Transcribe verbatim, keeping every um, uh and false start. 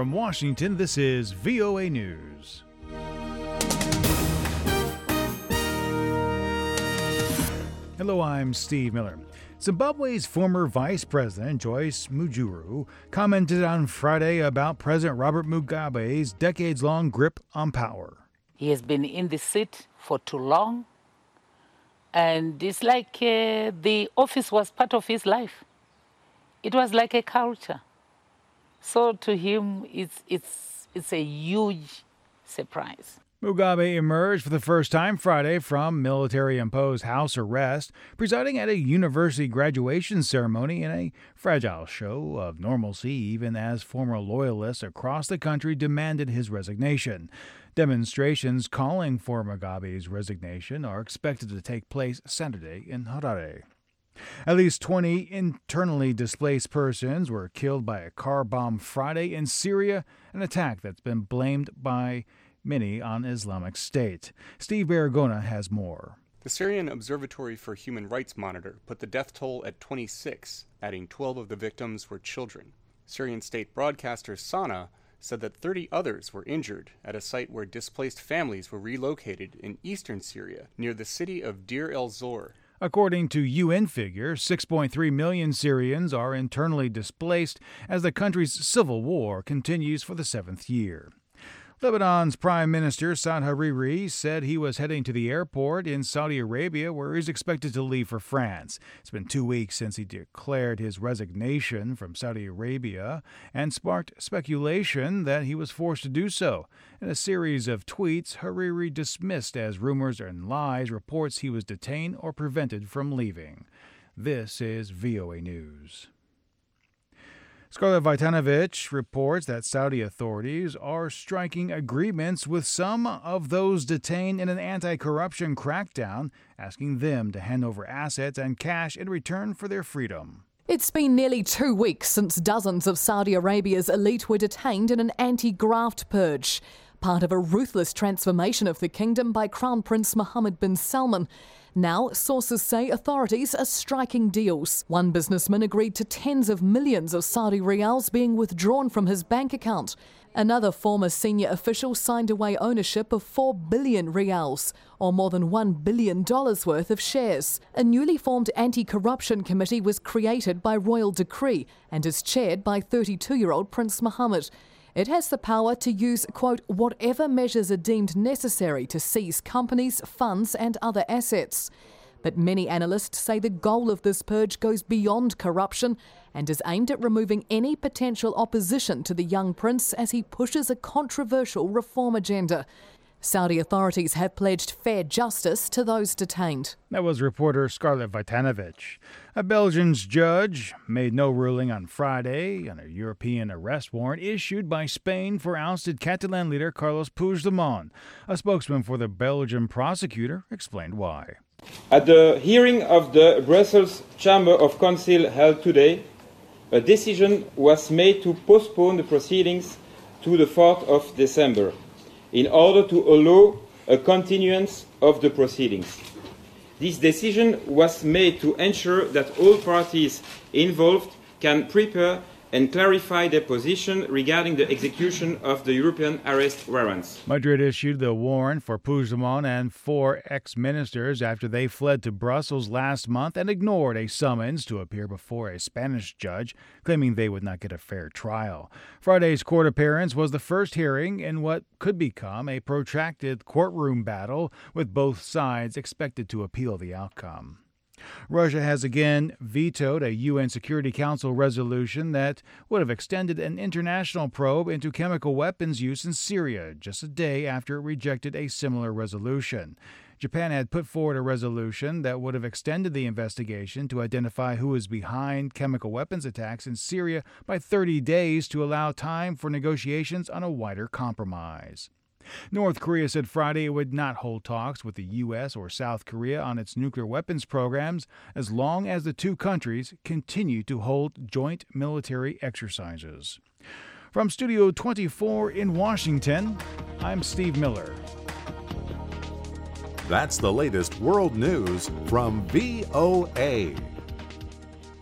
From Washington, this is V O A News. Hello, I'm Steve Miller. Zimbabwe's former Vice President, Joyce Mujuru, commented on Friday about President Robert Mugabe's decades-long grip on power. He has been in the seat for too long, and it's like uh, the office was part of his life. It was like a culture. So to him, it's, it's, it's a huge surprise. Mugabe emerged for the first time Friday from military-imposed house arrest, presiding at a university graduation ceremony in a fragile show of normalcy, even as former loyalists across the country demanded his resignation. Demonstrations calling for Mugabe's resignation are expected to take place Saturday in Harare. At least twenty internally displaced persons were killed by a car bomb Friday in Syria, an attack that's been blamed by many on Islamic State. Steve Baragona has more. The Syrian Observatory for Human Rights Monitor put the death toll at twenty-six, adding twelve of the victims were children. Syrian state broadcaster Sana said that thirty others were injured at a site where displaced families were relocated in eastern Syria near the city of Deir el-Zor. According to U N figures, six point three million Syrians are internally displaced as the country's civil war continues for the seventh year. Lebanon's Prime Minister Saad Hariri said he was heading to the airport in Saudi Arabia, where he's expected to leave for France. It's been two weeks since he declared his resignation from Saudi Arabia and sparked speculation that he was forced to do so. In a series of tweets, Hariri dismissed as rumors and lies reports he was detained or prevented from leaving. This is V O A News. Scarlett Vojtanovic reports that Saudi authorities are striking agreements with some of those detained in an anti-corruption crackdown, asking them to hand over assets and cash in return for their freedom. It's been nearly two weeks since dozens of Saudi Arabia's elite were detained in an anti-graft purge, part of a ruthless transformation of the kingdom by Crown Prince Mohammed bin Salman. Now, sources say authorities are striking deals. One businessman agreed to tens of millions of Saudi riyals being withdrawn from his bank account. Another former senior official signed away ownership of four billion riyals, or more than one billion dollars worth of shares. A newly formed anti-corruption committee was created by royal decree and is chaired by thirty-two-year-old Prince Mohammed. It has the power to use, quote, whatever measures are deemed necessary to seize companies, funds and other assets. But many analysts say the goal of this purge goes beyond corruption and is aimed at removing any potential opposition to the young prince as he pushes a controversial reform agenda. Saudi authorities have pledged fair justice to those detained. That was reporter Scarlett Vojtanovic. A Belgian judge made no ruling on Friday on a European arrest warrant issued by Spain for ousted Catalan leader Carles Puigdemont. A spokesman for the Belgian prosecutor explained why. At the hearing of the Brussels Chamber of Council held today, a decision was made to postpone the proceedings to the fourth of December. In order to allow a continuance of the proceedings. This decision was made to ensure that all parties involved can prepare and clarify their position regarding the execution of the European arrest warrants. Madrid issued the warrant for Puigdemont and four ex-ministers after they fled to Brussels last month and ignored a summons to appear before a Spanish judge, claiming they would not get a fair trial. Friday's court appearance was the first hearing in what could become a protracted courtroom battle, with both sides expected to appeal the outcome. Russia has again vetoed a U N Security Council resolution that would have extended an international probe into chemical weapons use in Syria, just a day after it rejected a similar resolution. Japan had put forward a resolution that would have extended the investigation to identify who is behind chemical weapons attacks in Syria by thirty days to allow time for negotiations on a wider compromise. North Korea said Friday it would not hold talks with the U S or South Korea on its nuclear weapons programs as long as the two countries continue to hold joint military exercises. From Studio twenty-four in Washington, I'm Steve Miller. That's the latest world news from V O A.